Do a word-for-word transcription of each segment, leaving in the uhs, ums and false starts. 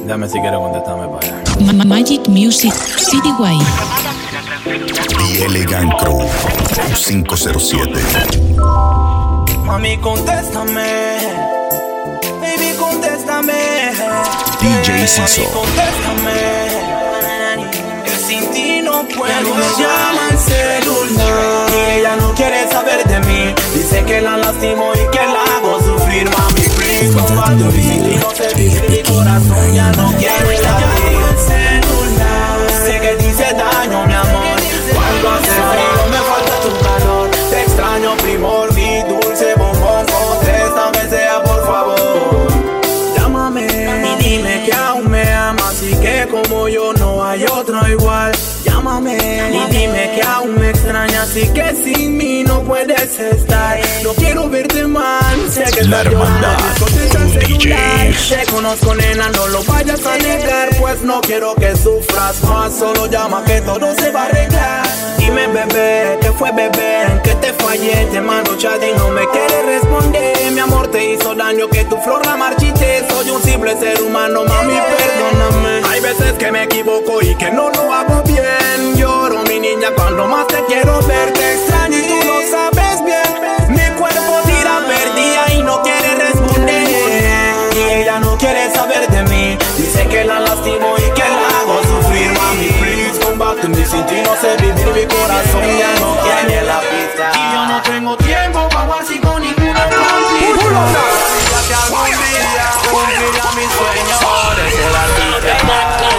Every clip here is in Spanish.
Dame si quieres contestarme para allá. Ma- Magic Music Citywide. The Elegant Crew cinco cero siete. Mami, contéstame. Baby, contéstame. D J Ciso. Mami, contéstame. Que sin ti no puedo. Me llama el celular y ella no quiere saber de mí. Dice que la lastimo y que la hago sufrir. Mami, please, compa tu vida y no se dice mi corazón ya no quiere estar aquí. El celular, sé que dice daño, mi amor. Cuando hace frío me falta tu calor. Te extraño, primor, mi dulce bombón. Contéstame, sea por favor. Llámame y dime que aún me amas y que como yo no hay otro igual. Llámame y dime que aún me extrañas y que sin mí no puedes estar. No quiero verte mal, sé que La hermandad D Js. Te conozco, nena, no lo vayas a negar, pues no quiero que sufras más. Solo llama que todo se va a arreglar. Dime, bebé, ¿qué fue, bebé? ¿En qué te fallé? Te mando chat y no me quieres responder. Mi amor te hizo daño, que tu flor la marchite. Soy un simple ser humano, mami, perdóname. Hay veces que me equivoco y que no lo hago bien. Lloro, mi niña, cuando más te quiero ver. Te extraño y tú lo sabes bien. Mi cuerpo tira perdida y no quiere responder. Y ella no quiere saber de mí. Dice que la lastimo y que la hago sufrir. Mami, please come back to me. Sin ti no sé vivir, mi corazón ya no tiene la pista. Y yo no tengo tiempo para jugar así con ninguna conflicto. Que algún día cumplirá mis sueños de ser artista.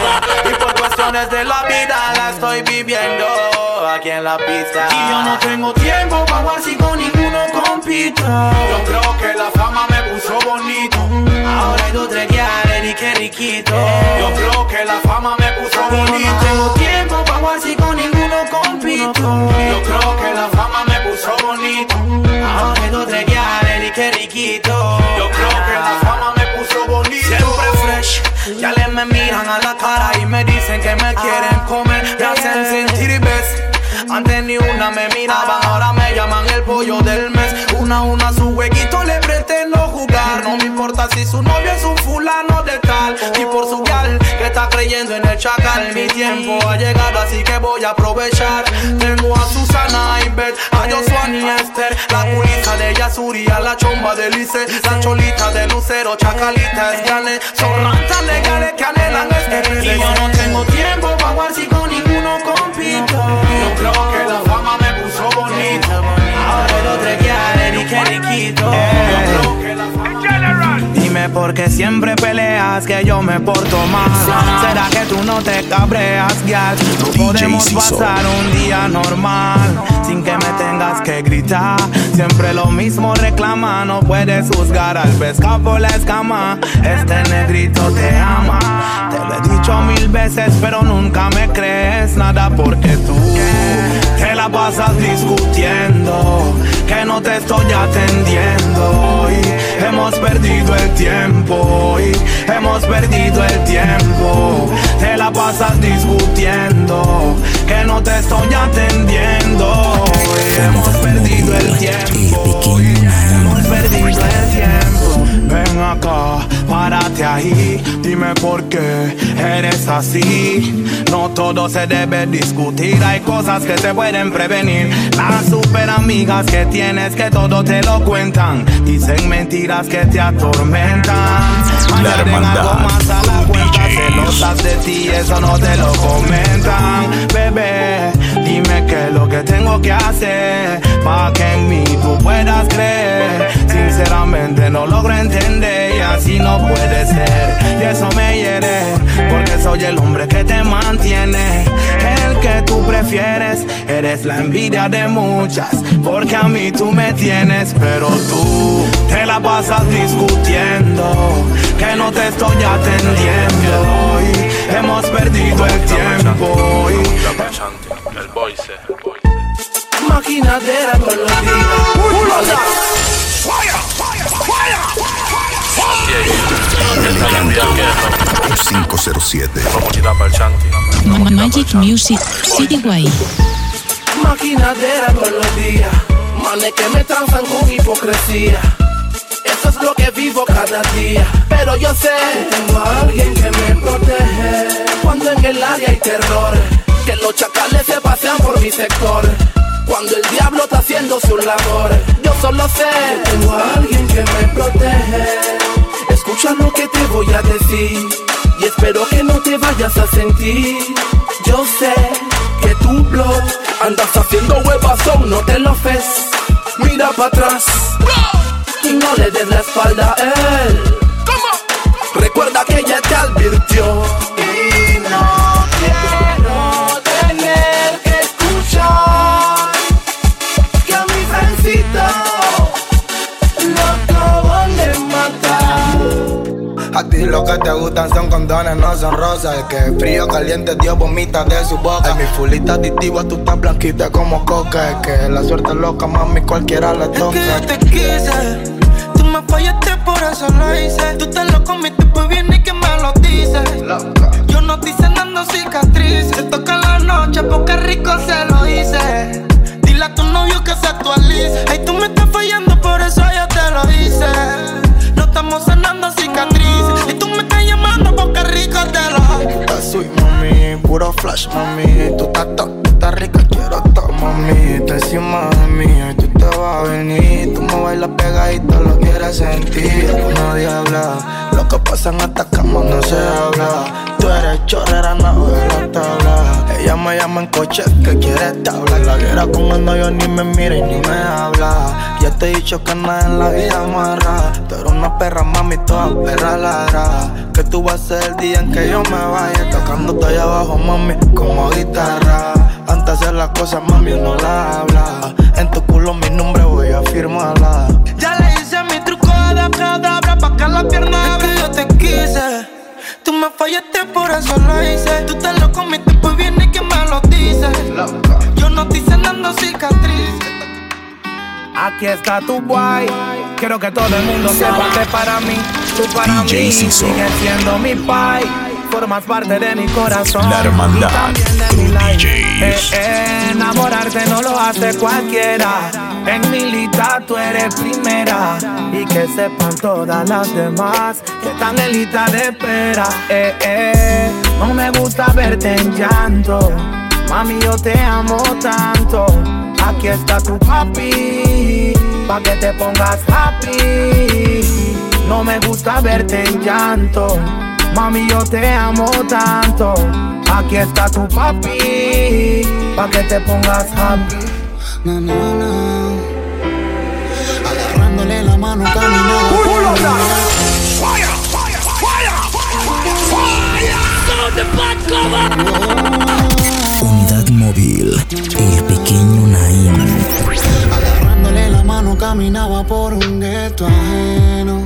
Y por cuestiones de la vida la estoy viviendo aquí en la pista. Y yo no tengo tiempo para jugar así con ninguno compito. Yo creo que la fama me puso bonito. Ahora hay dos tres guiares y qué riquito. Yo creo que la fama me puso bonito. Yo no tengo tiempo para jugar así con ninguno compito. Yo creo que la fama me puso bonito. Ahora hay dos tres guiares y qué riquito. Yo creo que la fama me puso bonito. Siempre fresh. Ya le me miran a la cara y me dicen que me quieren comer. Me hacen sentir best. Antes ni una me miraban, ahora me llaman el pollo del mes. Una a una su huequito le pretendo jugar. No me importa si su novio es un fulano de tal. Y por su gal que está creyendo en el chacal. Mi tiempo ha llegado así que voy a aprovechar. Tengo a Susana, a Iber, a Josuan y a Esther. La culita de Yasuri, a la chomba de Lice. La cholita de Lucero, chacalita es gane. Son rantas legales que anhelan este. Y yo no tengo tiempo para jugar si con ninguno compito. Yo creo que la fama me puso bonita. Ahora el otro quiere ni que riquito. Yo creo que la fama. Dime por qué siempre peleas que yo me porto mal. ¿Será que tú no te cabreas, gal? No podemos pasar un día normal sin que me tengas que gritar. Siempre lo mismo reclama. No puedes juzgar al pescado por la escama. Este negrito te ama. Te lo he dicho mil veces pero nunca me crees nada porque tú te la pasas discutiendo, que no te estoy atendiendo. Y hemos perdido el tiempo, y hemos perdido el tiempo. Te la pasas discutiendo, que no te estoy atendiendo. Y hemos perdido el tiempo, y hemos perdido el tiempo. Ven acá, párate ahí, dime por qué eres así. No todo se debe discutir, hay cosas que se pueden prevenir. Las super amigas que tienes que todo te lo cuentan, dicen mentiras que te atormentan. La hermandad algo más a la cuenta, celosas de ti, eso no te lo comentan. Bebé, dime qué es lo que tengo que hacer pa' que en mí tú puedas creer. Sinceramente no logro entender y así no puede ser. Y eso me hiere, porque soy el hombre que te mantiene, el que tú prefieres. Eres la envidia de muchas, porque a mí tú me tienes. Pero tú te la pasas discutiendo, que no te estoy atendiendo. Y hemos perdido el tiempo. Y el voice, el voice. Maquinadera todos los días. cinco cero siete. Ma- Magic Music Citywide. Maquinadera todos los días. Manes que me transan con hipocresía. Eso es lo que vivo vivo cada día, pero yo sé que tengo a alguien que me protege. Cuando en el área hay terror, que los chacales se pasean por mi sector. Cuando el diablo está haciendo su labor, yo solo sé que tengo a alguien que me protege. Escucha lo que te voy a decir y espero que no te vayas a sentir. Yo sé que tu blog andas haciendo huevazón, no te lo ves. Mira para atrás y no le des la espalda a él. Recuerda que ella te advirtió. Y no quiero tener que escuchar que a mi frencito lo acaban de matar. A ti lo que te gustan son condones, no son rosas. El que es frío, caliente, Dios vomita de su boca. En mi fulita adictiva, tú estás blanquita como coca. Es que la suerte es loca, mami, cualquiera le toca. Es que yo te quise, tú me fallaste, por eso lo hice. Tú te lo comiste, pues viene y que me lo dices. Loca. Yo no estoy sanando cicatrices. Te toca la noche, porque rico se lo hice. Dile a tu novio que se actualice. Ay, tú me estás fallando, por eso yo te lo hice. No estamos sanando cicatrices. Y tú me estás llamando porque rico te lo. Estás sweet, mami, puro flash, mami. Tú estás top, tú estás rica, quiero todo, mami. Tú encima de mí, y tú te vas a venir. Tú me bailas pegadito, lo quieres sentir. Nadie habla, lo que pasa en esta cama no se habla. Tú eres chorrera, no de la tabla. Ella me llama en coche que quiere tabla. La guerra con él no, yo ni me mira y ni me habla. Ya te he dicho que nada en la vida amarra. Tú eres una perra, mami, toda perra ladra. Que tú vas a ser el día en que yo me vaya. Tocándote allá abajo, mami, como guitarra. Antes de hacer las cosas, mami, no la habla. En tu culo mi nombre voy a firmarla. Ya le hice mi truco de abracadabra pa' que la pierna abra. Es que yo te quise, tú me fallaste, por eso lo hice. Tú te lo comiste, pues viene y que me lo dices. Loca. Yo no estoy sanando cicatrices. Aquí está tu guay. Quiero que todo el mundo sepa que para mí, tú para D J mí Ciso. sigues siendo mi pai. Formas parte de mi corazón. La hermandad. Y también de mi life. D Eh, Js. eh, enamorarte no lo hace cualquiera. En mi lista tú eres primera. Y que sepan todas las demás que están en lista de espera. Eh, eh, no me gusta verte en llanto. Mami, yo te amo tanto. Aquí está tu papi, pa' que te pongas happy. No me gusta verte en llanto. Mami, yo te amo tanto. Aquí está tu papi, pa' que te pongas happy. Na, na, na. Agarrándole la mano, caminando. Unidad móvil, el pequeño Naim. Agarrándole la mano, caminaba por un gueto ajeno.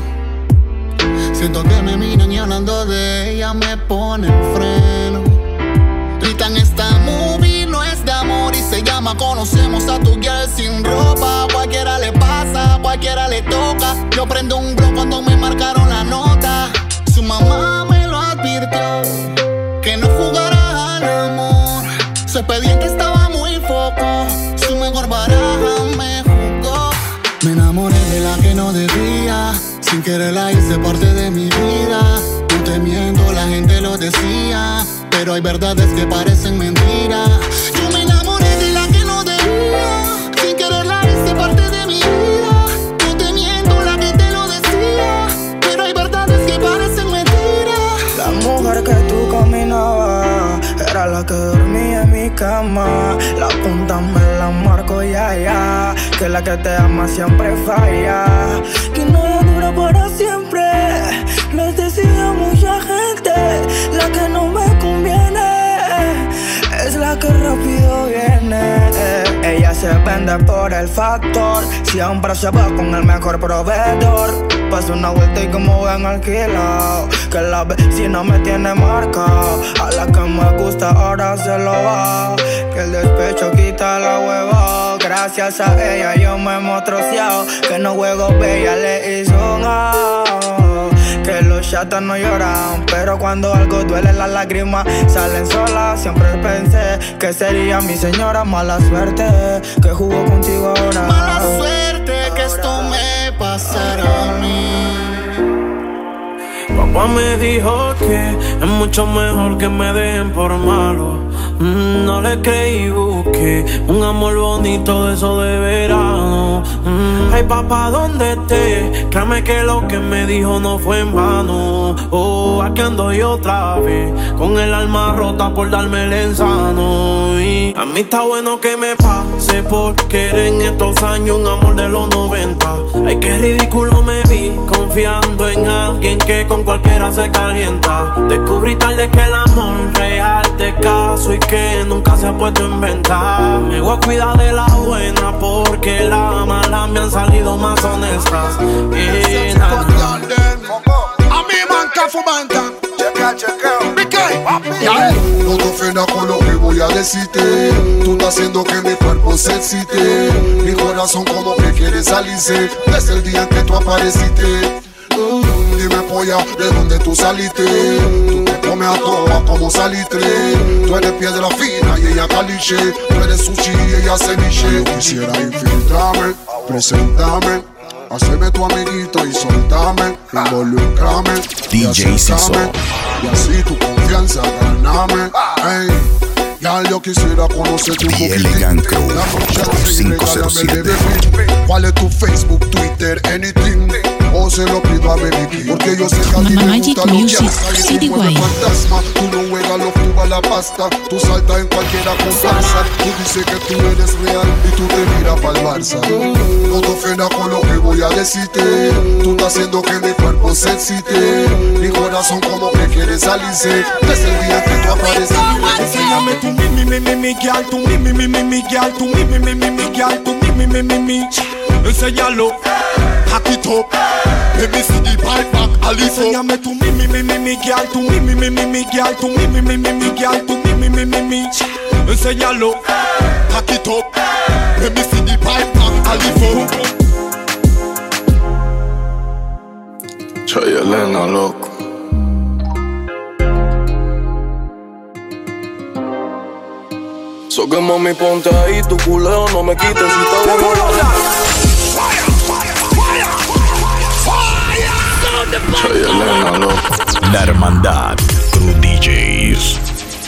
Siento que me miran y hablando de ella me ponen freno. Gritan, esta movie no es de amor y se llama Conocemos a tu girl sin ropa. Cualquiera le pasa, cualquiera le toca. Yo prendo un blog cuando me marcaron la nota. Su mamá me lo advirtió, que no jugara al amor. Su expediente estaba muy foco, su mejor baraja me jugó. Me enamoré de la que no debía, sin querer la hice parte de mi vida. No te miento, la gente lo decía, pero hay verdades que parecen mentiras. Yo me enamoré de la que no debía, sin querer la hice parte de mi vida. No te miento, la gente lo decía, pero hay verdades que parecen mentiras. La mujer que tú caminabas era la que dormía en mi cama. La punta me la marco ya, ya. Que la que te ama siempre falla. Que nada dura para siempre. Les decía mucha gente. La que no me conviene es la que rápido viene. Ella se vende por el factor. Siempre se va con el mejor proveedor. Pasa una vuelta y como ven alquilado. Que la vecina me tiene marcado. A la que me gusta ahora se lo va. Que el despecho quita la hueva. Gracias a ella yo me hemos troceado. Que no juego bella le hizo un out. Que los chatas no lloran, pero cuando algo duele las lágrimas salen solas. Siempre pensé que sería mi señora. Mala suerte que jugó contigo ahora. Mala suerte que esto me pasara a mí. Papá me dijo que es mucho mejor que me dejen por malo. Mm, no le creí, busqué un amor bonito de eso de verano. Mm, ay, papá, ¿dónde esté? Créame que lo que me dijo no fue en vano. Oh, aquí ando yo otra vez, con el alma rota por darme el ensano. Y a mí está bueno que me pase, porque era en estos años un amor de los noventa. Ay, qué ridículo me vi, confiando en alguien que con cualquiera se calienta. Descubrí tarde que el amor real te caso y que nunca se ha puesto en venta. Me voy a cuidar de la buena, porque la mala me han salido más honestas. Y nada. A mí manca fumanta. Chequea, chequea. No te ofendas con lo que voy a decirte. Tú estás haciendo que mi cuerpo se excite. Mi corazón como que quiere salirse desde el día en que tú apareciste. Mm, dime polla, ¿de dónde tú saliste? Tú te comes a toa como salitre. Tú eres piedra fina y ella caliche. Tú eres sushi y ella ceviche. Yo quisiera infiltrarme, presentarme, haceme tu amiguito y soltame, involucrame, D J Ciso. Y así tu confianza ganame. Hey, ya yo quisiera conocerte un poquito. Elegant Crew cinco cero siete. ¿Cuál es tu Facebook, Twitter, anything? O se lo pido a Baby, porque yo sé que a ti te Magic gusta lo que Music, haces. City Guay. Fantasma, tú no juegas los tú a la pasta. Tú saltas en cualquiera comparsa. Tú dices que tú eres real y tú te miras pa'l Barça. No te ofendas con lo que voy a decirte. Tú estás haciendo que mi cuerpo se excite. Mi corazón como que quiere salirse desde el día que tú apareciste. Enséñame tu mi mi mi mi mi girl, tu mi mi mi mi mi girl, tu mi mi mi mi mi girl, tu mi mi mi mi mi. Enséñalo, hack it up. Let me see the pipe back, Alice. Enséñame tu mi mi mi mi mi girl, tu mi mi mi mi mi girl, tu mi mi mi mi mi girl, tu mi mi mi mi mi. Enséñalo, hack it up. Let me see the pipe back, Alice. Chay Elena, loco. So que mami ponte ahí, tu culeo no me quites si está bien. Chay Elena, loco. La Hermandad Crew D Js.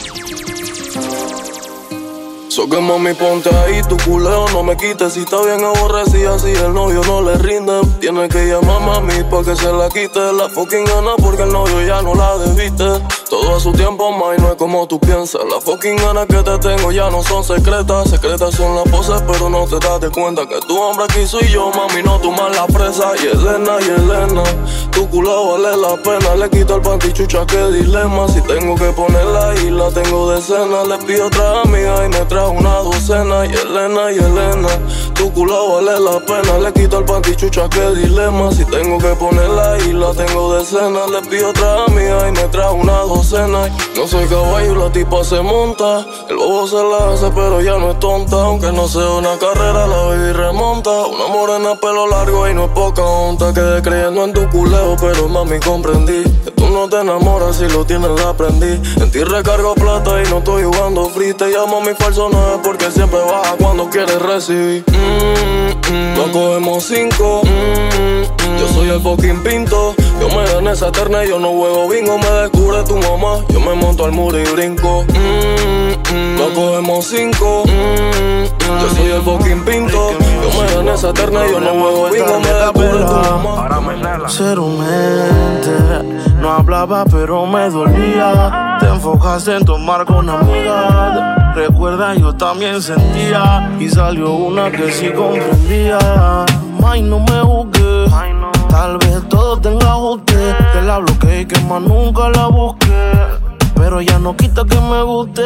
So que mami ponte ahí, tu culeo no me quites si está bien aborrecida, si el novio no le rinde. Tiene que llamar a mami pa' que se la quite la fucking gana, porque el novio ya no la debiste. Todo a su tiempo, ma, y no es como tú piensas. Las fucking ganas que te tengo ya no son secretas. Secretas son las poses, pero no te das de cuenta que tu hombre aquí soy yo, mami, no tú más la presa. Y Elena, y Elena, tu culo vale la pena. Le quito el pantichucha, qué dilema. Si tengo que ponerla y la tengo de cena. Le pido otra amiga y me trajo una docena. Y Elena, y Elena, tu culo vale la pena. Le quito el pantichucha, qué dilema. Si tengo que ponerla y la tengo de cena. Le pido otra amiga y me trajo una docena. No soy caballo, la tipa se monta. El bobo se la hace, pero ya no es tonta. Aunque no sea una carrera, la baby remonta. Una morena, pelo largo y no es poca honta. Quedé creyendo en tu culeo, pero mami comprendí que tú no te enamoras si lo tienes, la aprendí. En ti recargo plata y no estoy jugando free. Te llamo mi falso nueve porque siempre baja cuando quieres recibir. mm, mm, Nos cogemos cinco. mm, mm, Yo soy el fucking pinto. Yo me gané esa eterna y yo no juego bingo. Me descubre tu mamá, yo me monto al muro y brinco. mm, mm, Nos cogemos cinco. mm, mm, Yo soy el fucking pinto. Yo me gané esa eterna y yo no juego bingo. Me descubre tu mamá. Ser mente, no hablaba pero me dolía. Te enfocaste en tomar con amiga. Recuerda, yo también sentía. Y salió una que sí comprendía. May, no me juzgues. Tal vez todo tenga ajuste. Que la bloqueé y que más nunca la busqué. Pero ya no quita que me guste.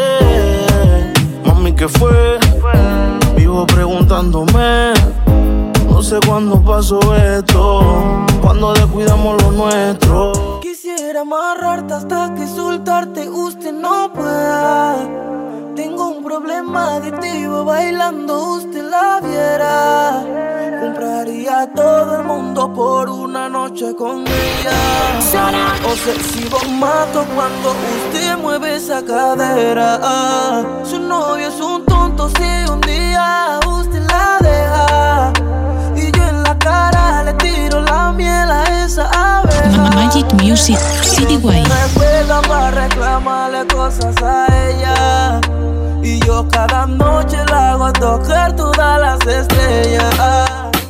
Mami, ¿qué fue? Vivo preguntándome. No sé cuándo pasó esto. Cuando descuidamos lo nuestro. Quisiera amarrarte hasta que soltarte usted no pueda. Tengo un problema adictivo, bailando usted la viera. Compraría a todo el mundo por una noche con ella. Obsesivo mato cuando usted mueve esa cadera. Su novio es un tonto si un día usted la deja. Y yo en la cara le tiro la miel a esa abeja. Magic Music. Music, C D Y. Me juega para reclamarle cosas a ella. Y yo cada noche la hago tocar todas las estrellas.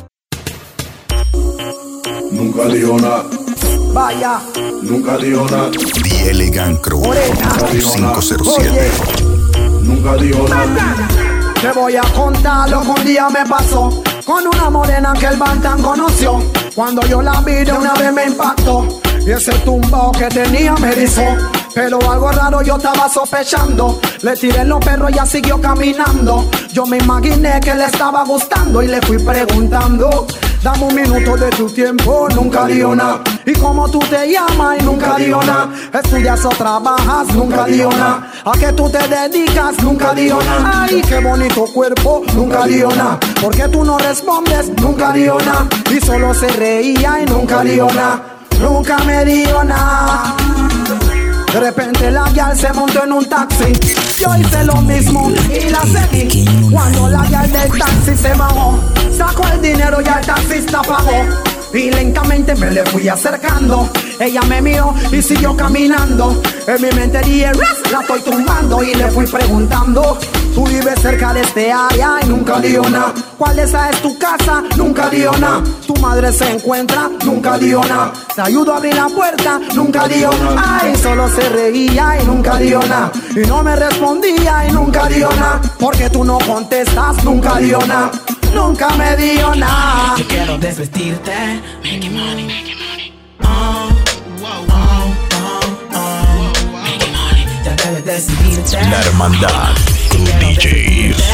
Nunca dijo nada. Vaya. Nunca dijo nada. The Elegant Crew cinco cero siete. Nunca dijo nada. Te voy a contar lo que un día me pasó con una morena que el Bantan conoció. Cuando yo la vi de una vez me impactó. Y ese tumbao que tenía me erizó. Pero algo raro yo estaba sospechando. Le tiré los perros y ya siguió caminando. Yo me imaginé que le estaba gustando y le fui preguntando: dame un minuto de tu tiempo, nunca dijo nada. ¿Y cómo tú te llamas? Y nunca dijo nada. ¿Estudias o trabajas? Nunca dijo nada. ¿A qué tú te dedicas? Nunca dijo nada. Ay, qué bonito cuerpo, nunca dijo nada. ¿Por qué tú no respondes? Nunca dijo nada. Y solo se reía y nunca dijo nada. Nunca me dijo nada. De repente la guial se montó en un taxi. Yo hice lo mismo y la seguí. Cuando la guial del taxi se bajó, sacó el dinero y el taxista pagó. Y lentamente me le fui acercando. Ella me miró y siguió caminando. En mi mente dije, la estoy tumbando. Y le fui preguntando: tú vives cerca de este área y nunca dijo nada. ¿Cuál de esas es tu casa? Nunca dijo nada. Tu madre se encuentra, nunca dijo nada. Te ayudo a abrir la puerta, nunca dijo nada. Ay, solo se reía y nunca dijo nada. Y no me respondía y nunca dijo nada. Porque tú no contestas, nunca dijo nada. Nunca me dijo nada. Yo quiero desvestirte, make it money, make it money. Oh, oh, oh, oh, make it money. Ya debes decidirte. La Hermandad Crew D Js.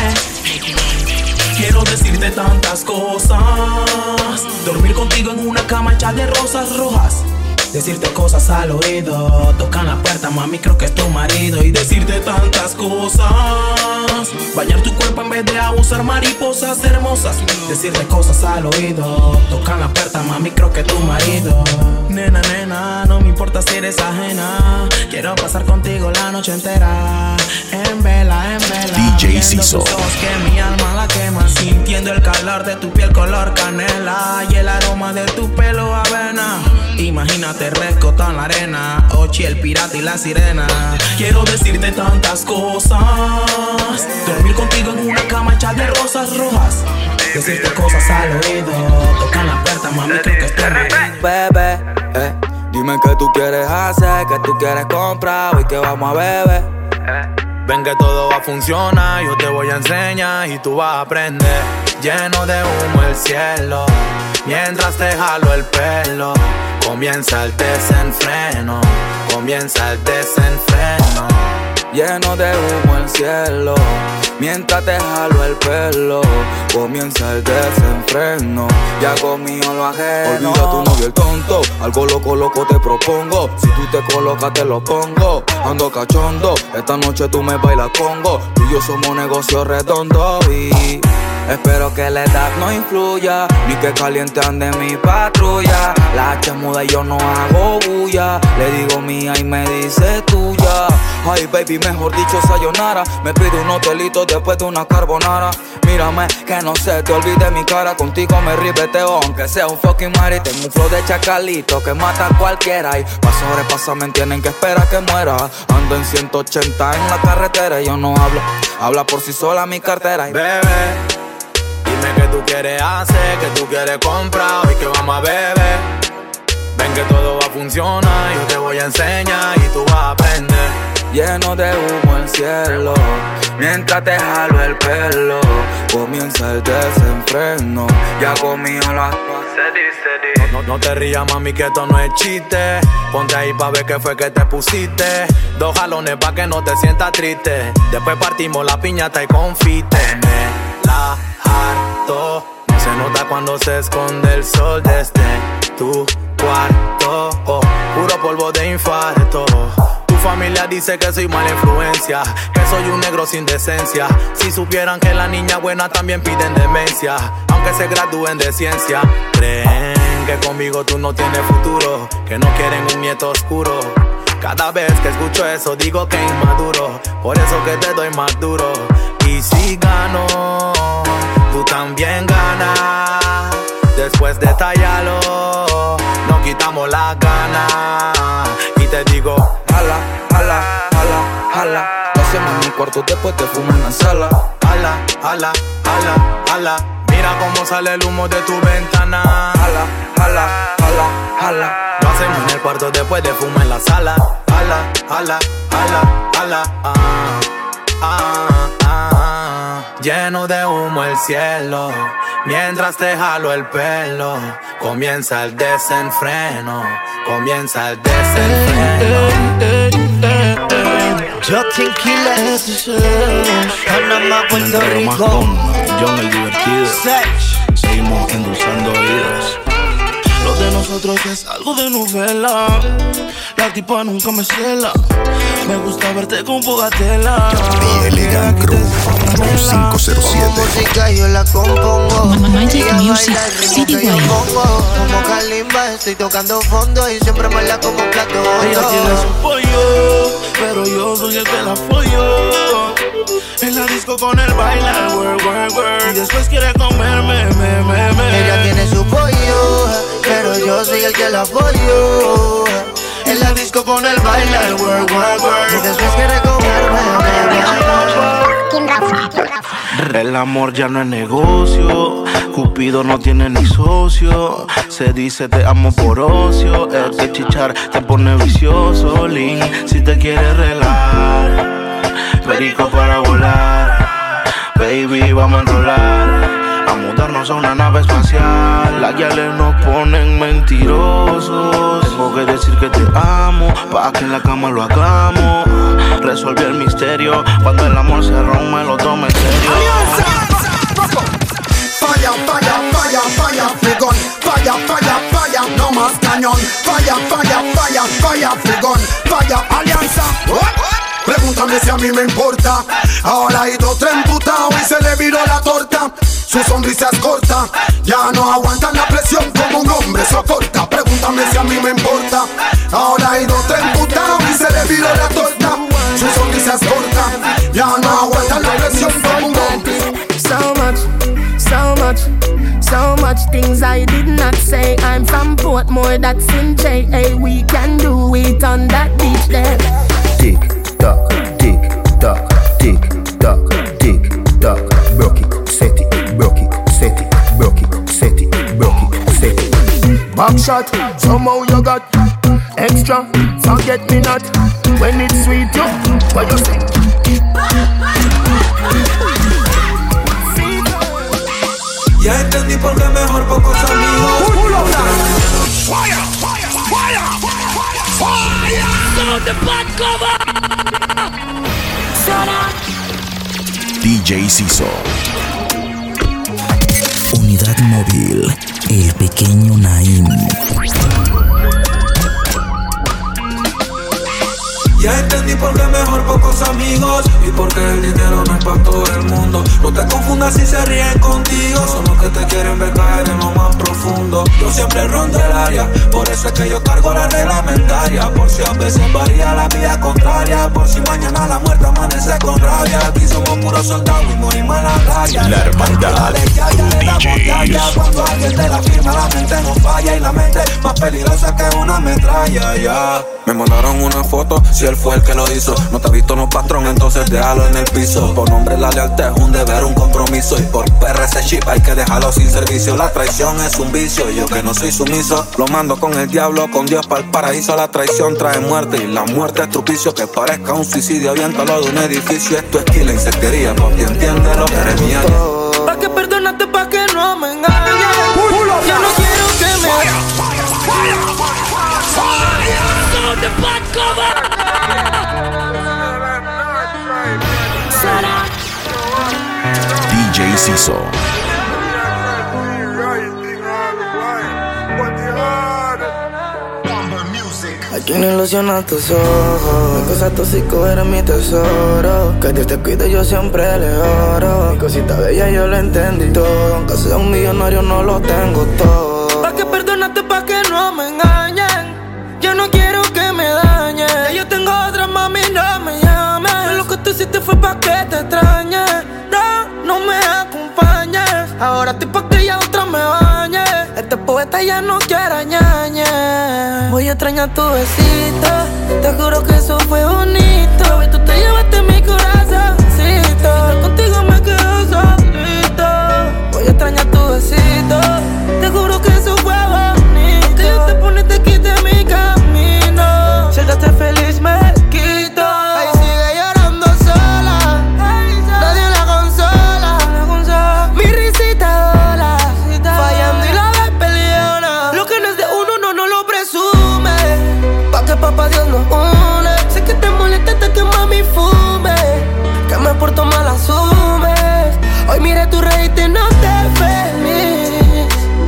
Quiero decirte tantas cosas. Dormir contigo en una cama hecha de rosas rojas. Decirte cosas al oído. Tocan la puerta, mami, creo que es tu marido. Y decirte tantas cosas. Bañar tu cuerpo en vez de abusar mariposas hermosas. Decirte cosas al oído. Tocan la puerta, mami, creo que es tu marido. Nena, nena, no me importa si eres ajena. Quiero pasar contigo la noche entera. En vela, en vela. D J Ciso. Que mi alma la quema. Sintiendo el calor de tu piel color canela. Y el aroma de tu pelo avena. Imagínate rescotado en la arena. Ochi, el pirata y la sirena. Quiero decirte tantas cosas. Dormir contigo en una cama hecha de rosas rojas. Decirte cosas al oído. Tocan la puerta, mami, creo que estoy bien. Bebé, eh, dime qué tú quieres hacer, qué tú quieres comprar, hoy que vamos a beber. Ven que todo va a funcionar, yo te voy a enseñar y tú vas a aprender. Lleno de humo el cielo, mientras te jalo el pelo. Comienza el desenfreno, comienza el desenfreno. Lleno de humo el cielo, mientras te jalo el pelo. Comienza el desenfreno, ya conmigo lo ajeno. Olvida tu novio el tonto, algo loco loco te propongo. Si tú te colocas te lo pongo, ando cachondo. Esta noche tú me bailas congo. Tú y yo somos negocio redondo y espero que la edad no influya, ni que caliente ande mi patrulla. La hacha muda y yo no hago bulla. Le digo mía y me dice tuya. Ay baby, mejor dicho sayonara. Me pido un hotelito después de una carbonara. Mírame, que no se te olvide mi cara. Contigo me ribeteo, aunque sea un fucking mari. Tengo un flow de chacalito que mata a cualquiera. Y pa' sobrepasarme tienen que esperar que muera. Ando en ciento ochenta en la carretera y yo no hablo. Habla por sí sola mi cartera y bebé, dime qué tú quieres hacer, qué tú quieres comprar, hoy que vamos a beber. Ven que todo va a funcionar, yo te voy a enseñar y tú vas a aprender. Lleno de humo el cielo, mientras te jalo el pelo. Comienza el desenfreno, ya conmigo las cosas. No, no te rías mami que esto no es chiste. Ponte ahí pa' ver qué fue que te pusiste. Dos jalones pa' que no te sientas triste. Después partimos la piñata y confite. Me la harto. No se nota cuando se esconde el sol desde tu cuarto. Oh, puro polvo de infarto. Tu familia dice que soy mala influencia, que soy un negro sin decencia. Si supieran que la niña buena también piden demencia, aunque se gradúen de ciencia. Creen que conmigo tú no tienes futuro, que no quieren un nieto oscuro. Cada vez que escucho eso digo que inmaduro, por eso que te doy más duro. Y si gano, tú también ganas. Después de tallarlo, no quitamos las ganas. Y te digo, jala, jala, jala, jala. Lo hacemos en mi cuarto después te fumo en la sala. Jala, jala, jala, jala. Mira cómo sale el humo de tu ventana. Jala, jala, jala, jala. Lo hacemos en el cuarto después de fumar en la sala. Jala, jala, jala, jala. Ah, ah, ah, ah. Lleno de humo el cielo, mientras te jalo el pelo. Comienza el desenfreno, comienza el desenfreno. Justin Quiles, Panamá, Puerto Rico. John el divertido. Sech. Seguimos endulzando oídos. Lo de nosotros es algo de novela. La tipa nunca me cela. Me gusta verte con poca tela. The Elegant Crew cinco cero siete. Música yo la compongo. Magic Music City Guay. Como Kalimba estoy tocando fondo y siempre me la como un plato hondo. Ella tiene su pollo, pero yo soy el que la apoyo. En la disco con el bailar, work, work, work. Y después quiere comerme, me, me, me. Ella tiene su pollo, pero yo soy el que la apoyo. En la disco con el bailar, work, work, work. Y después quiere comerme, me, me, me. El amor ya no es negocio. Cupido no tiene ni socio. Se dice te amo por ocio. El que chichar te pone vicioso. Link, si te quieres relar, perico para volar. Baby, vamos a enrolar, a mudarnos a una nave espacial. Las guiales nos ponen mentirosos. Tengo que decir que te amo, pa' que en la cama lo hagamos. Resolví el misterio, cuando el amor se rompe lo tome en serio. Falla, falla, falla, falla, frigón. Falla, falla, falla, no más cañón. Falla, falla, falla, falla, frigón. Falla, alianza. Pregúntame si a mí me importa. Ahora hay dos tres emputados y se le viró la torta. Su sonrisa es corta, ya no aguantan la presión como un hombre soporta. Pregúntame si a mí me importa. Ahora hay dos tres emputados y se le viró la torta. Su sonrisa es corta, ya no aguantan la presión como un hombre. So much, so much, so much things I did not say. I'm from Portmore, that's in J A. We can do it on that beach there. Tick tock, tick tock, tick tock, tick tock. Broke it, set it, broke it, set it, broke it, set it, broke it, set it. Back shot, somehow you got extra, forget me not. When it's sweet, you, what you say? Ya entendí por qué mejor pocos amigos. Fire, fire, fire, fire. Sound the bad cover. D J Ciso. Unidad móvil, el pequeño Naim. Ya entendí por qué mejor pocos amigos y por qué el dinero no es para todo el mundo. No te confundas si se ríen contigo, son los que te quieren ver caer en lo más profundo. Yo siempre rondo el área, por eso es que yo cargo la reglamentaria. Por si a veces varía la vía contraria, por si mañana la muerte amanece con rabia. Aquí somos puros soldados y morimos en la playa. La hermandad D Js. Cuando alguien te la firma la mente no falla y la mente más peligrosa que una metralla, ya. Yeah. Me mandaron una foto, si él fue el que lo hizo. No te ha visto no patrón, entonces déjalo en el piso. Por nombre la lealtad es un deber, un compromiso. Y por P R C chip hay que dejarlo sin servicio. La traición es un vicio, yo que no soy sumiso lo mando con el diablo, con Dios para el paraíso. La traición trae muerte y la muerte es trupicio. Que parezca un suicidio, aviéntalo de un edificio. Esto es killer, insectería, papi, entiéndelo, eres mía. Pa' que perdonarte, pa' que no me engañes. Yo no quiero que me the bad cover. D J Ciso. Hay quien ilusiona tus ojos. Mi cosa tóxico era mi tesoro. Que Dios te cuide, yo siempre le oro. Mi cosita bella yo lo entendí todo. Aunque sea un millonario no lo tengo todo. Pa' que perdonarte, pa' que no me engañen. Yo no quiero que me dañe. Yo tengo otra, mami, no me llames. Lo que tú hiciste fue pa' que te extrañe. No, no me acompañes. Ahora estoy pa' que ya otra me bañe. Este poeta ya no quiere ñañe. yo extraño tu besito. Te juro que eso fue bonito. Y tú te llevaste mi corazoncito. Contigo me quedo solito. Voy a extrañar tu besito. Te juro que eso fue bonito. Que yo te poniste aquí de mi camino. Si estás feliz me quito. Ahí sigue llorando sola. Nadie la consola. Mi risita hola. Fallando y la ves peleona. Lo que no es de uno no, no lo presume. Pa' que papá Dios nos une. Sé que te molesta hasta que mami fume. Que me porto mal asumes. Hoy mire tu reíste y no te feliz.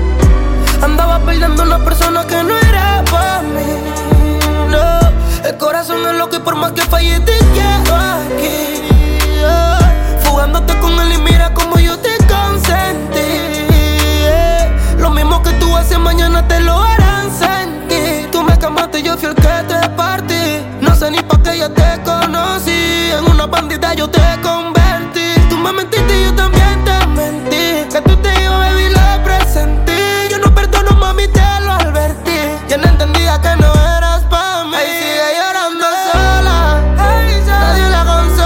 Andaba perdiendo una persona que no era pa' mí. No, el corazón es loco y por más que falle te quiero aquí. Yeah. Fugándote con él y mira como yo te consentí. Yeah. Lo mismo que tú haces mañana te lo harán sentir. Tú me cambiaste, yo fui el que te partí. No sé ni pa' qué yo te conocí. En una bandida yo te convertí. Tú me mentiste y yo también te mentí. Que tú te ibas, baby, lo presentí. Yo no perdono, mami, te lo advertí. Yo no entendía que no eras pa' mí. Ahí sigue llorando sola. Nadie la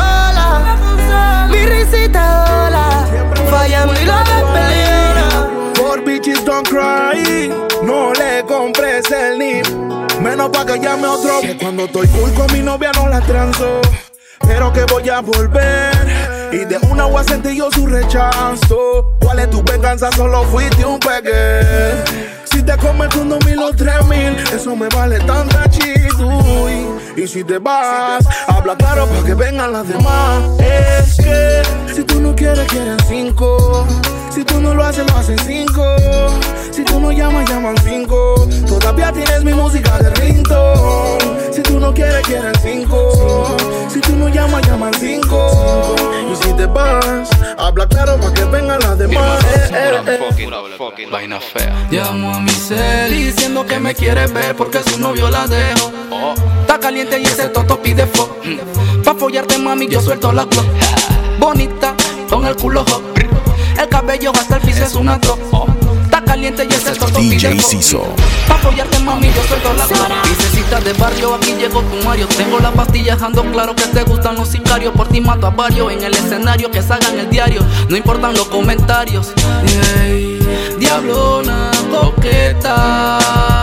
consola. Mi risita hola. Fallando y la ves peleona. Por bitches don't cry. No le compres el nip. Menos pa' que llame otro. Que cuando estoy cool con mi novia no la transo. Pero que voy a volver. Y de una voy a sentir yo su rechazo. ¿Cuál es tu venganza? Solo fuiste un pegue. Si te comes con dos mil o tres mil, eso me vale tanta chidui. Y si te vas, habla claro para que vengan las demás. Es que si tú no quieres, quieren cinco. Si tú no lo haces, lo hacen cinco. Si tú no llamas, llaman cinco. Todavía tienes mi música de ringtone. Si tú no quieres, quieren cinco. Si tú no llamas, llaman cinco. Y si te vas, habla claro para que vengan las demás. Eh, eh, eh. Vaina fea. Llamo a mi cel diciendo que me quiere ver porque su novio la dejó. Está caliente y ese toto pide fo. Pa' follarte, mami, yo suelto la clock. Bonita, con el culo hot. El cabello hasta el piso es una drop. Está caliente y ese toto pide fo. Pa' follarte, mami, yo suelto la clock. Princesita de barrio, aquí llegó tu Mario. Tengo las pastillas, ando claro que te gustan los sicarios. Por ti mato a varios en el escenario, que salgan el diario. No importan los comentarios. Hey, diablona, coqueta,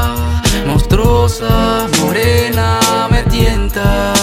monstruosa, morena, me tientas.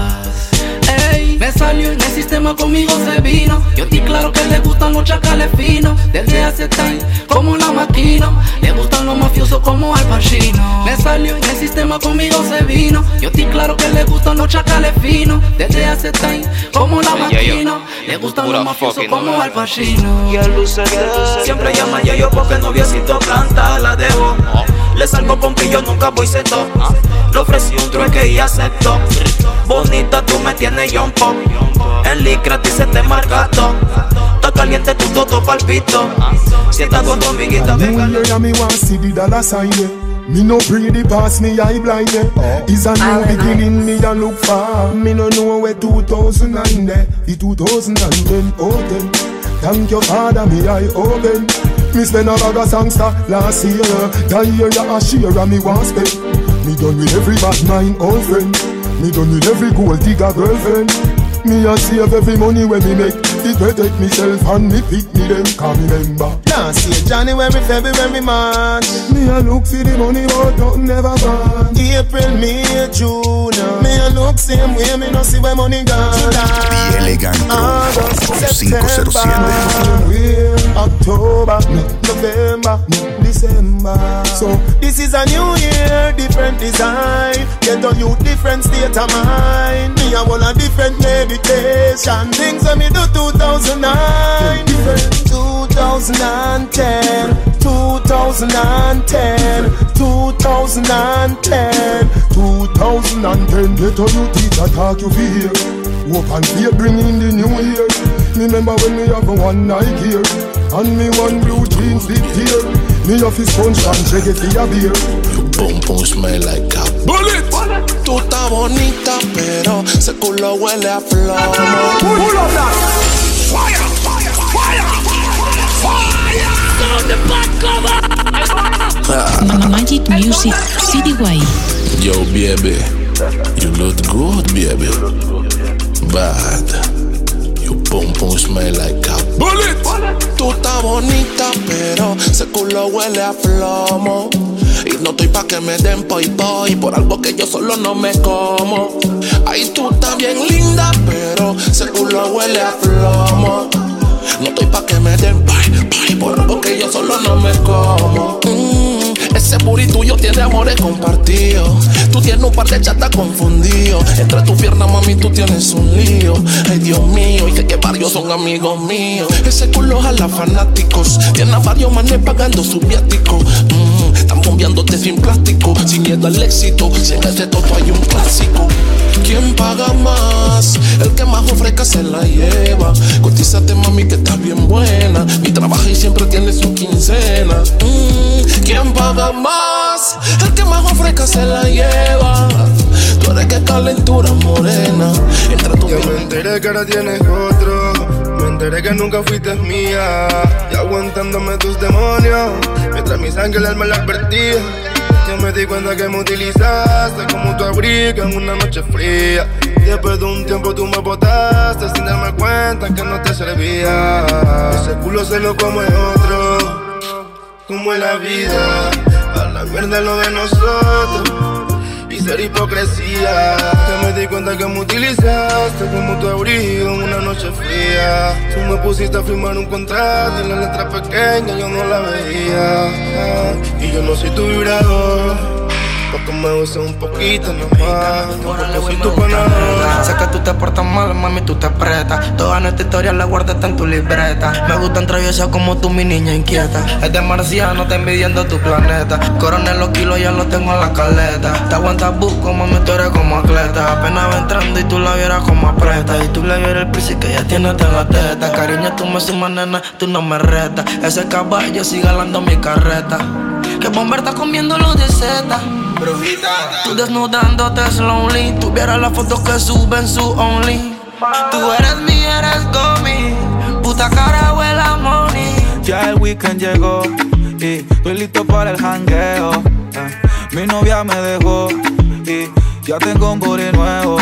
Ey, me salió en el sistema, conmigo se vino. Yo estoy claro que le gustan los chacales finos. Desde hace time, como la maquino. Le gustan los mafiosos como Al Pacino. Me salió en el sistema, conmigo se vino. Yo estoy claro que le gustan los chacales finos. Desde hace time, como la maquino. Le gustan los mafiosos como Al Pacino. Y el luce siempre llama a yo porque noviecito canta, la dejo. Le salgo con que yo nunca voy seto. Le ofrecí un trueque y acepto. Bonita, tú me tienes John Pop. En licra a ti se te marca todo. Está caliente tu toto palpito. Sienta con tu amiguita, venga. Me want see the dollar sign, yeah. Me no bring the past, me eye blind, yeah. It's a new beginning, me a look for. Me no know where two thousand nine there. The two thousand ten, oh ten. Thank your father, me eye open. Me spend a bag of songster last year. That year ya a share and me want spend. Me done with every bad mind, old friend. Me done with every gold digger girlfriend. Me a save every money when me make. It protect myself and me pick me them. Can't remember. Last year January, February, March. Me a look for the money but nothing never gone. April, May, June. Me a look same way, me no see where money gone. The Elegant Crew cinco cero siete. October, November, December. So this is a new year, different design. Get on you different state of mind. Me a want a different meditation. Things that me do two thousand nine, two thousand ten, two thousand ten, two thousand ten, two thousand ten. Get on you teeth attack you feel. Hope and fear bring in the new year. Remember when me have a one night here and me one blue jeans did tear. Me have his sponge and shake it for your beer. Your boom boom smell like a bullet. Tú estás bonita pero ese culo huele a flor. Pull up that. Fire, fire, fire, fire. Sound the back cover. Magic Music Citywide. Yo, baby, you look good, baby. Bad. Your pum pum smell like a bullet. Tú estás bonita, pero ese culo huele a plomo. Y no estoy pa' que me den poi poi por algo que yo solo no me como. Ay, tú estás bien linda, pero ese culo huele a plomo. No estoy pa' que me den poi poi por algo que yo solo no me como. mm, Ese booty tuyo tiene amores compartidos. Tú tienes un par de chatas confundidos. Entre tus piernas, mami, tú tienes un lío. Ay, Dios mío, y sé que varios son amigos míos. Ese culo jala fanáticos. Tiene a varios manes pagando su viático. mm, Están bombeándote sin plástico, sin miedo al éxito. Si en ese toto hay un clásico. ¿Quién paga más? El que más ofrezca se la lleva. Cotízate, mami, que estás bien buena. Mi trabajo y siempre tienes su quincena. mm, ¿Quién paga más? El que más ofrezca se la lleva. Tú eres que calentura morena. Entre tu Yo me enteré que ahora tienes otro. Me enteré que nunca fuiste mía. Y aguantándome tus demonios, mientras mi sangre el alma la advertía. Yo me di cuenta que me utilizaste como tu abrigo en una noche fría. Después de un tiempo tú me botaste sin darme cuenta que no te servía. Ese culo se lo come otro, como es la vida. A la mierda lo de nosotros y ser hipocresía. Que me di cuenta que me utilizaste como tu abrigo en una noche fría. Tú me pusiste a firmar un contrato y la letra pequeña yo no la veía. Y yo no soy tu vibrador, porque me usa un poquito nomás. Tampoco soy tu panador. Sé que tú te portas mal, mami, tú te apretas. Toda nuestra historia la guardaste en tu libreta. Me gustan traviesas como tú, mi niña inquieta. Es de marciano, te envidiando tu planeta. Coronel los kilos, ya los tengo en la caleta. Te aguantas busco, mami, tú eres como atleta. Apenas va entrando y tú la vieras como aprieta. Y tú le vieras el príncipe que ya tienes de la teta. Cariño, tú me sumas, nena, tú no me retas. Ese caballo sigue galando mi carreta. Que Bomber está comiéndolo de seta. Brujita. Tú desnudándote slowly. Tuviera las fotos que suben su only. Tú eres mi, eres gomi. Puta cara huele a money. Ya el weekend llegó y estoy listo para el jangueo. eh. Mi novia me dejó y ya tengo un booty nuevo.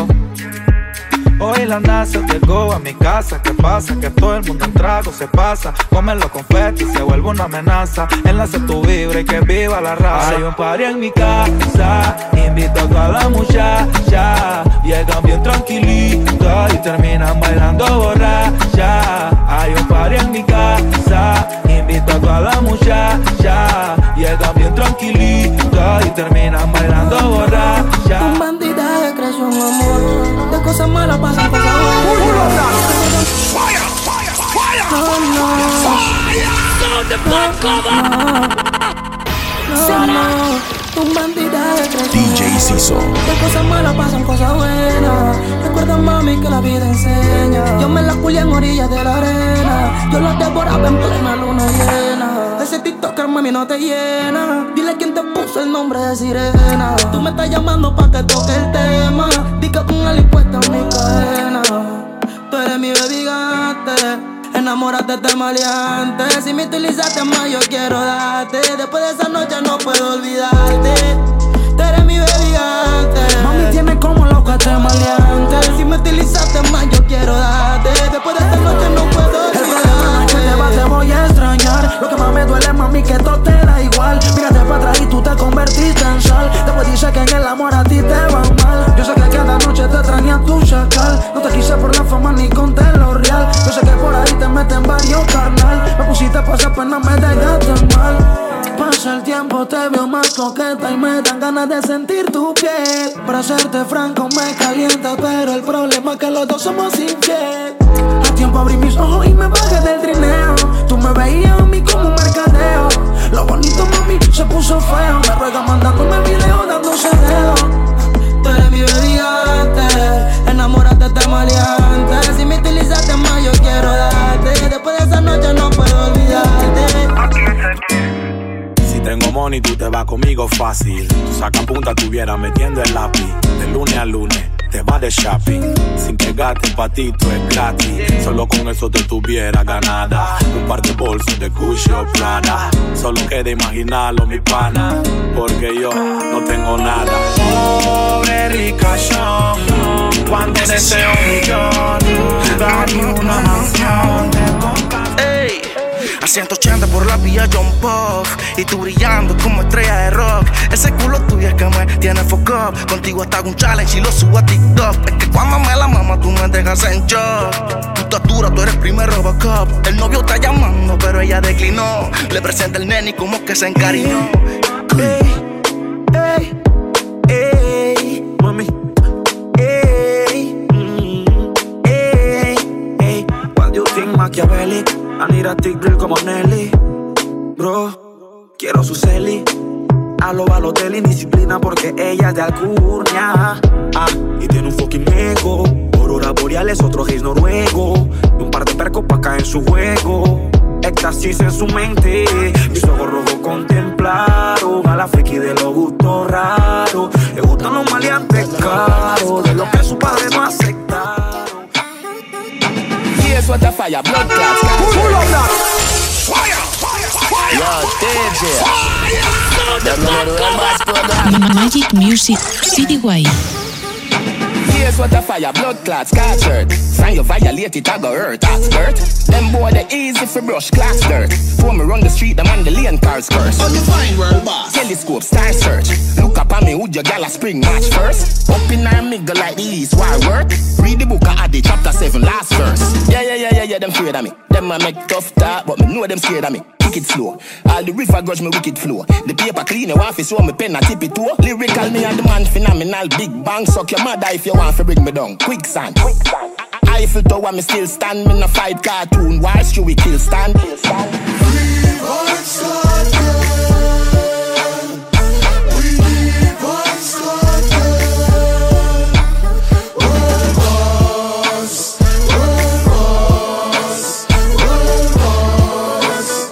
Hoy la NASA llegó a mi casa. ¿Qué pasa? Que todo el mundo en trago se pasa. Comen los confetis, se vuelve una amenaza. Enlace tu vibra y que viva la raza. Hay un party en mi casa, invito a toda la muchacha. Llegan bien tranquilitas y terminan bailando borracha. Hay un party en mi casa, invito a toda la muchacha. Llegan bien tranquilitas y terminan bailando borracha. Un bandidaje creció un amor. De cosas malas pasan cosas buenas. No, no, no, no, un bandidaje creció. D J Ciso. De cosas malas pasan cosas buenas. Recuerda, mami, que la vida enseña. Yo me la culé en orillas de la arena. Yo los devoraba en plena luna llena. Ese TikToker, mami, no te llena. Dile quién te puso el nombre de sirena. Tú me estás llamando pa' que toque el tema. Di que con el impuesto en mi cadena. Tú eres mi baby gante. Enamórate de maleante. Si me utilizaste más, yo quiero darte. Después de esa noche no puedo olvidarte. Tú eres mi baby gante. Mami, tienes como loca de maleante. Si me utilizaste más, yo quiero darte. Después de esta noche no puedo olvidarte. El problema no es que te vas, te voy a extrañar. Lo que más me duele, mami, que todo te da igual. Mírate para atrás y tú te convertiste en sal. Después dice que en el amor a ti te va mal. Yo sé que cada noche te extraña tu chacal. No te quise por la fama ni conté lo real. Yo sé que por ahí te meten varios carnal. Me pusiste pa' esa pena, me dejaste mal. Pasa el tiempo, te veo más coqueta y me dan ganas de sentir tu piel. Para serte franco me calienta, pero el problema es que los dos somos infieles. A tiempo abrí mis ojos y me bajé del trineo. Tú me veías a mí como un mercadeo. Lo bonito, mami, se puso feo. Me ruega mandándome video, dándose dedo. Tú eres mi bebigante, enamórate de maleante. Si me utilizaste más, yo quiero darte. Después de esa noche no puedo olvidarte. Si tengo money, tú te vas conmigo fácil. Tú saca punta, tuviera metiendo el lápiz. De lunes a lunes te va de shopping. Sin pegarte un patito es gratis. Solo con eso te tuviera ganada. Un par de bolsos de Gucci o Prada. Solo queda imaginarlo, mi pana, porque yo no tengo nada. Pobre ricachón, cuando deseo un millón, dame una mansión. Ey, a ciento ochenta por la vía John Puff. Y tú brillando como estrella de rock. Ese culo tuyo es que me tiene fuck up. Contigo hasta hago un challenge y lo subo a TikTok. Es que cuando me la mama tú me dejas en shock. Tu estatura, tú eres primer Robocop. El novio está llamando pero ella declinó. Le presenta el nene y como que se encariñó. Ey, ey, ey, mami. Ey, mm, ey, ey. What do you think, Machiavelli? I need a thick grill como Nelly. Bro, quiero su celi. A lo Balotelli, disciplina porque ella es de alcurnia. Ah, y tiene un fucking ego. Aurora boreales, otro gays noruego. Y un par de percos pa' caer en su juego. Éxtasis en su mente. Mis ojos rojos contemplaron a la friki de los gustos raros. Le gustan los maleantes caros, de lo que su padre no aceptaron. Here's what the fire, blood clots. Pull up that. Fire, fire, fire. Yo, D J. Magic Music Citywide. Here's what a fire, blood clots, catch hurt. Sign you violate it, I go hurt, that's hurt. Them boy, they easy for brush, class dirt. For me run the street, them on the lane cars curse. Undefined world boss. Telescope, star search. Look up at me, would your gal a spring match first? Up in our middle like the east, why work? Read the book, I add the chapter seven, last verse. Yeah, yeah, yeah, yeah, yeah, them afraid of me. Them a make tough talk, but me know them scared of me. Kick it slow. All the river grudge me wicked flow. The paper clean, you want to show me pen, I tip it too. Lyrical, me and the man phenomenal. Big bang, suck your mother if you want to bring me down. Quicksand. Quicksand. Eiffel Tower, me still stand. Me no fight cartoon. Why should we kill stand? Kill stand. We want slaughter. We need one slaughter. World boss. World boss. World boss.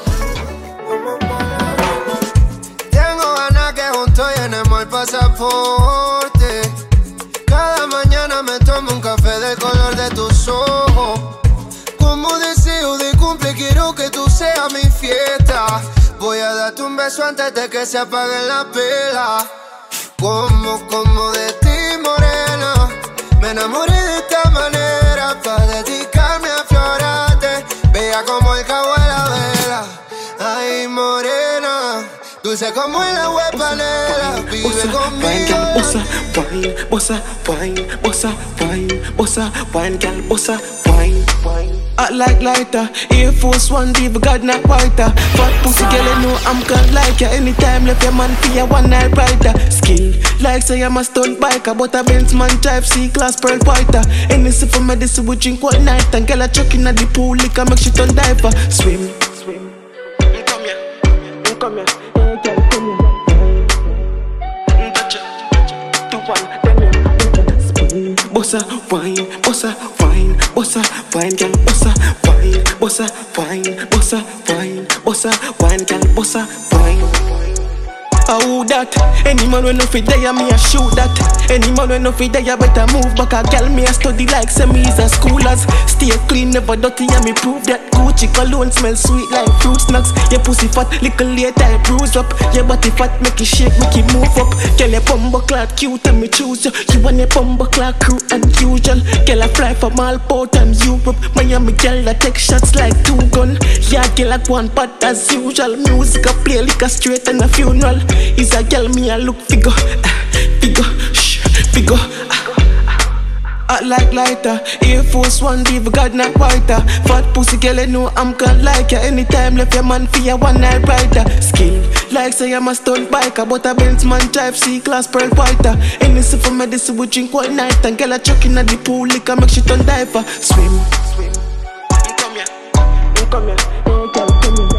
Tengo ganas que juntos llenemos el pasaporte. Cada mañana me tomo un café del color de tus ojos. Como deseo de cumple quiero que tú seas mi fiesta. Voy a darte un beso antes de que se apague la pela. Como, como de ti, morena. Me enamoré de esta manera para dedicarme a fiorarte. Bella como el cabo de la vela. Ay, morena. Dulce como el agua de panela. Vive conmigo. Bossa, wine, bossa, wine, bossa, wine, bossa, wine, girl, bossa, wine, wine. Hot like lighter, Air Force One, diva God not whiter. Fat pussy girl, you know I'm gonna like ya. Anytime left your man for ya one night rider. Skill, like say I'm a stunt biker, but a Benz man drive C-class Pearl Whiter. Anything for medicine we drink all night. And girl a chuck inna the pool, liquor make she turn diver. Swim, swim, come here, come here. Bossa wine, bossa wine, bossa wine, girl, bossa wine, bossa wine, bossa wine, bossa wine, girl, bossa wine. Oh that, any man when no fit there, me a shoot that. Any man when no fit there, better move back. A girl me a study like say me is a schoolers. Stay clean, never dirty, and me prove that. Gucci cologne smell sweet like fruit snacks. Your pussy fat, little later I bruise up. Your body fat, make it shake, make it move up. Girl your bumbo clock cute and me choose you. You want your bumbo clock crew unusual. Girl I fly from all port and Europe. Miami girl I take shots like two gun. Yeah, girl like one pot as usual. Music I play like a straight and a funeral. Is a girl me a look figure, uh, figure, shh, figure. Uh. Hot like lighter, Air Force One, diva God not whiter. Fat pussy girl, you know I'm gonna like ya. Anytime left your man for ya one night rider. Skill, like say I'm a stunt biker, but a Benz man drive C-class Pearl Whiter. Anything for medicine we drink all night. And girl a chuck inna the pool, liquor make she turn diver. Swim, swim. You come here, you come here, hey girl, come here.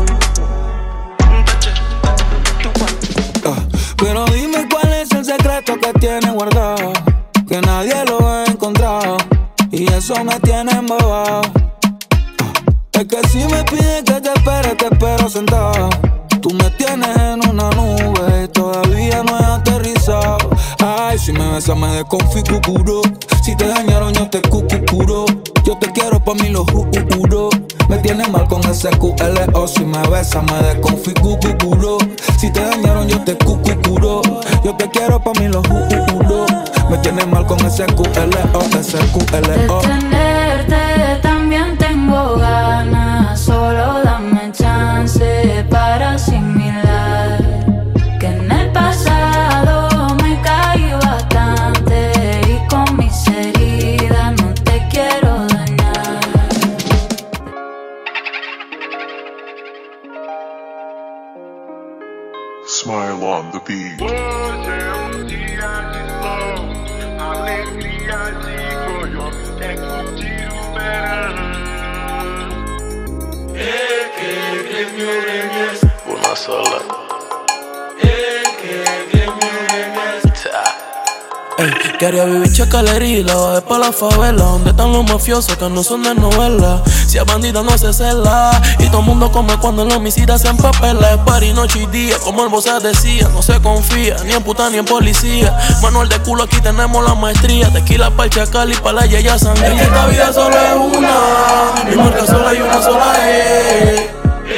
Pero dime cuál es el secreto que tiene guardado, que nadie lo ha encontrado, y eso me tiene embobado. Es que si me pides que te espere, te espero sentado. Tú me tienes en una nube y todavía no he aterrizado. Ay, Si me besas me desconfiguro. Si te dañaron yo te cucucuro. Yo te quiero pa' mí lo juro. Me tienes mal con ese Q L O. Si me besas me desconfiguro. Si te dañaron yo te cucucuro. Yo te quiero pa' mí lo juro. Me tienes mal con ese Q L O, ese Q L O. De tenerte también tengo ganas. Solo dame chance para asimilar que en el pasado me caí bastante y con mis heridas no te quiero dañar. Smile on the beat. Una sola. Ey, quería vivir chacalería y la bajé pa' la favela, donde están los mafiosos que no son de novela. Si es bandida no se cela y todo el mundo come cuando el homicida se empapela. Es party noche y día, como el boss decía. No se confía, ni en puta ni en policía. Manual de culo, aquí tenemos la maestría. Tequila pa'l chacal y pa' la yaya sangría. Es que esta vida solo es una, mi marca sola y una sola es.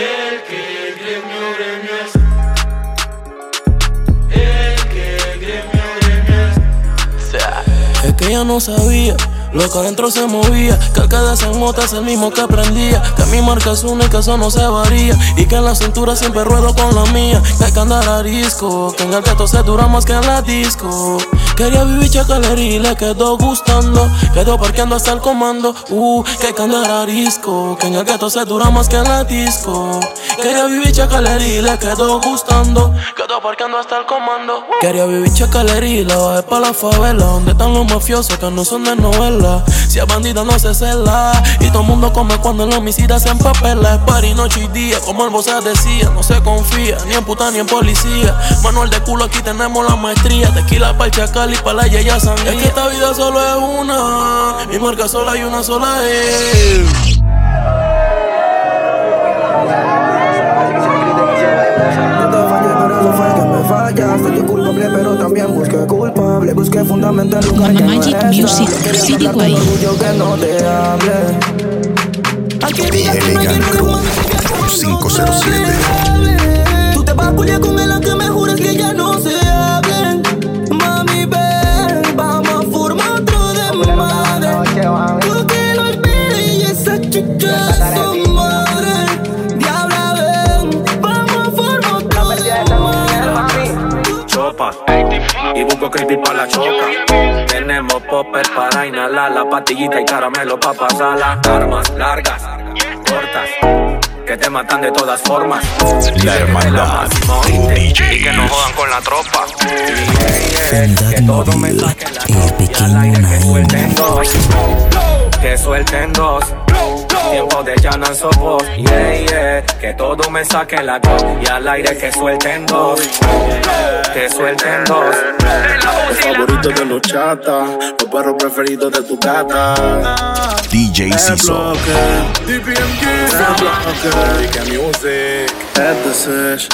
Es que ella no sabía lo que adentro se movía, que el que desenmota es el mismo que prendía, que mi marca es una y que eso no se varía, y que en la cintura siempre ruedo con la mía, que hay que andar arisco, que en el gueto se dura más que en la disco. Quería vivir chacalería y le quedó gustando, quedó parqueando hasta el comando, uh, que hay que andar arisco, que en el gueto se dura más que en la disco. Quería vivir chacalería y le quedó gustando, quedó parqueando hasta el comando. Quería vivir chacalería y la bajé pa' la favela, donde están los mafiosos que no son de novela. Si es bandida no se cela y todo el mundo come cuando el homicida se empapela. Es party noche y día, como el boss decía. No se confía, ni en puta ni en policía. Manual de culo, aquí tenemos la maestría. Tequila pa'l chacal y pa' la yaya sangría. Es que esta vida solo es una, mi marca sola y una sola es. Fallaste, yo culpable, pero también busqué culpable. Busqué fundamento en lugar que no Magic era Music estable. City Quería Way. orgullo que no te hable. Elegant Crew cinco cero siete. Tú te vas a pelear con él aunque me jures que ya no se hablen. Mami, ven, vamos a formar otro desmadre. Tú que lo olvides y esa chicha es su madre. Diabla, ven, vamos a formar otro desmadre. Chopa, y busco creepy pa' la choca. Tenemos popper para inhalar, la pastillita y caramelo pa' pasarla. Armas largas, cortas, que te matan de todas formas. La hermandad y que no jodan con la tropa. Unidad móvil, el pequeño Naim. Que suelten dos. Tiempo de ya no sopos, yeah, yeah. Que todo me saque la go y al aire que suelten dos, que suelten dos. Los favoritos de los chatas, los perros preferidos de tu gata. D J Ciso. D P M G, D Music, Head the Sesh.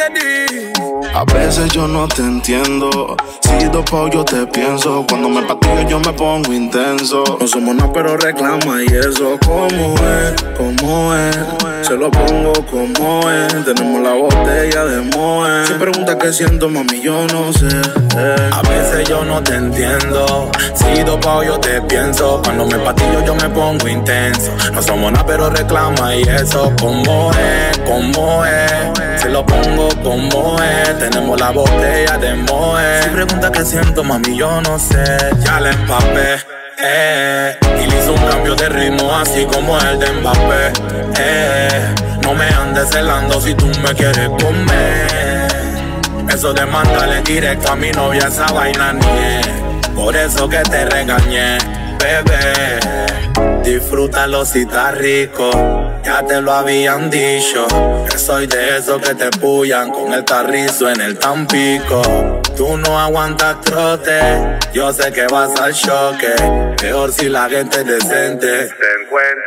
A veces yo no te entiendo. Si dopao yo te pienso. Cuando me patillo yo me pongo intenso. No somos nada pero reclama y eso. ¿Cómo es? ¿Cómo es? Se lo pongo como es. Tenemos la botella de Moe. Si preguntas qué siento, mami, yo no sé. eh. A veces yo no te entiendo. Si dopao yo te pienso. Cuando me patillo yo me pongo intenso. No somos nada pero reclama y eso. ¿Cómo es? ¿Cómo es? Se lo pongo como es. Tenemos la botella de Moe. Si pregunta qué siento, mami, yo no sé. Ya la empapé, eh. Y le hizo un cambio de ritmo así como el de Mbappé, eh. No me andes celando si tú me quieres comer. Eso de mandarle directo a mi novia, esa vaina ni es. Por eso que te regañé, bebé. Disfrútalo si está rico. Ya te lo habían dicho, que soy de esos que te pullan con el carrizo en el Tampico. Tú no aguantas trote, yo sé que vas al choque. Peor si la gente es decente. Te encuentra en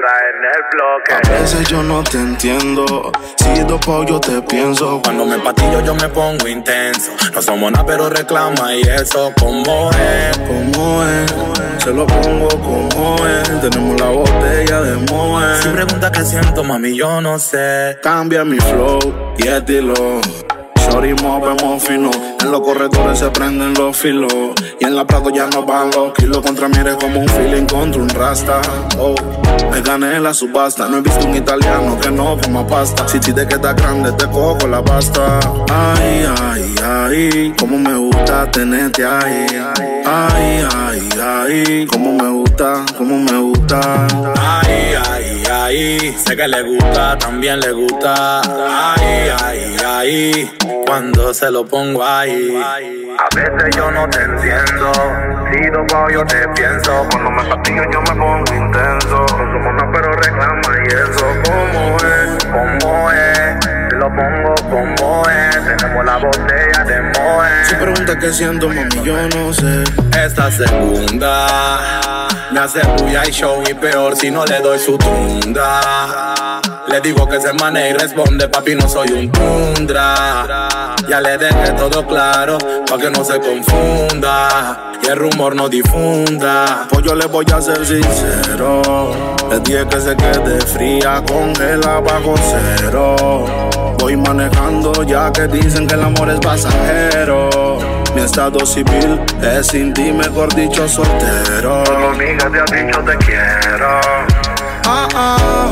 A veces yo no te entiendo. Si dopo yo te pienso. Cuando me patillo yo me pongo intenso. No somos nada pero reclama y eso como es. Como es, se lo pongo como es. Tenemos la botella de Moe. Si pregunta qué siento mami yo no sé. Cambia mi flow y estilo. Shorty movemos fino. En los corredores se prenden los filos. Y en la Prado ya no van los kilos. Contra mí eres como un feeling contra un rasta. Oh, me gané la subasta. No he visto un italiano que no coma pasta. Si te queda grande te cojo la pasta. Ay, ay, ay, como me gusta tenerte ahí. Ay, ay, ay, como me gusta, como me gusta. Ay, ay, ay, sé que le gusta, también le gusta. Ay, ay, ay, cuando se lo pongo ahí. A veces yo no te entiendo. Si dopo yo te pienso. Cuando me fastidio yo me pongo intenso. No somos nada pero reclama y eso. ¿Cómo es? ¿Cómo es? Te lo pongo como es. Tenemos la botella de Moe. Si pregunta qué siento mami yo no sé. Esta segunda me hace bulla y show y peor si no le doy su tunda. Le digo que se maneja y responde, papi, no soy un tundra. Ya le dejé todo claro, pa' que no se confunda y el rumor no difunda. Pues yo le voy a ser sincero. Le dije que se quede fría, congela bajo cero. Voy manejando ya que dicen que el amor es pasajero. Mi estado civil es sin ti, mejor dicho, soltero. Solo amiga te ha dicho te quiero. Ah, ah.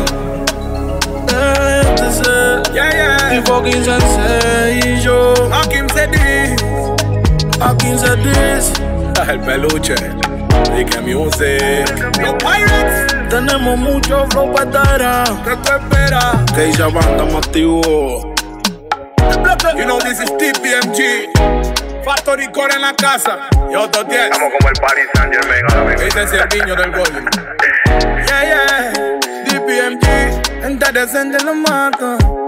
Yeah, yeah. Y fucking sencillo. ¿A quién se dice? ¿A quién se dice? El peluche. Y que music. Los Pirates. Tenemos mucho flow para estar. ¿Qué tú esperas? Que esa banda me activó. You know this is T P M G. Factory Core en la casa. Y otro diez. Estamos como el Paris Saint Germain ahora mismo. Ese es el niño del gol. Yeah, yeah. T P M G. Entonces en la marca.